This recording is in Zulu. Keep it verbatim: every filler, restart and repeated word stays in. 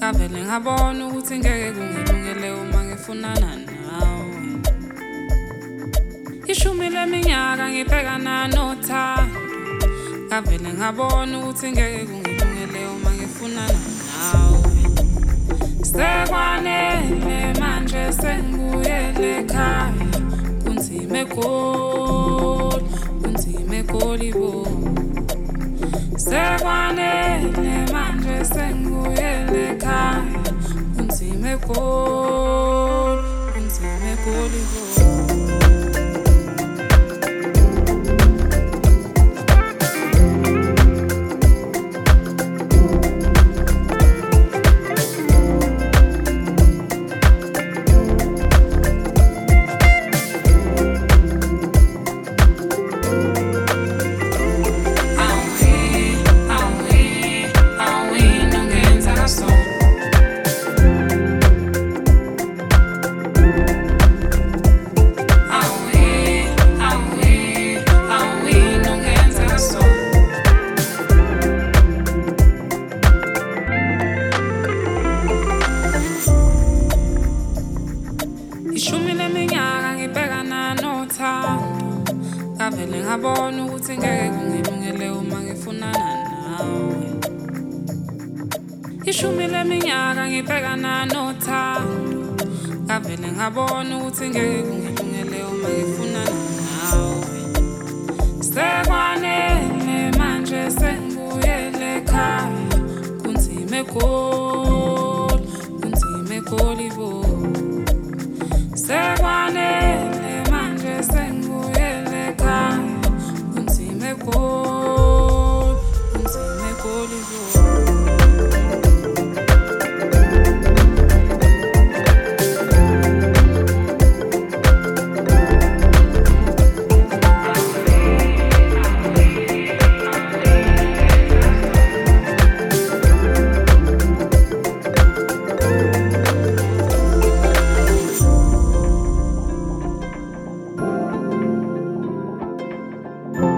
ngavele ngabona ukuthi ngeke kungilungele uma ngifunana nawe. Ishumi leminyaka ngibhekana nothando, ngavele ngabona ukuthi ngeke kungilungele uma ngifunana nawe. Sekwanele manje sengibuyele ekhaya, kunzima eGoli, kunzima eGoli bo. Sekwanele manje sengibuyele ekhaya, kunzima eGoli, kunzima eGoli bo. Ishumi leminyaka ngibhekana nothando, ngavele ngabona ukuthi ngeke kungilungele uma ngifunana nawe. Ishumi leminyaka ngibhekana nothando, ngavele ngabona ukuthi ngeke kungilungele uma ngifunana nawe. Sekwanele manje sengibuyele ekhaya,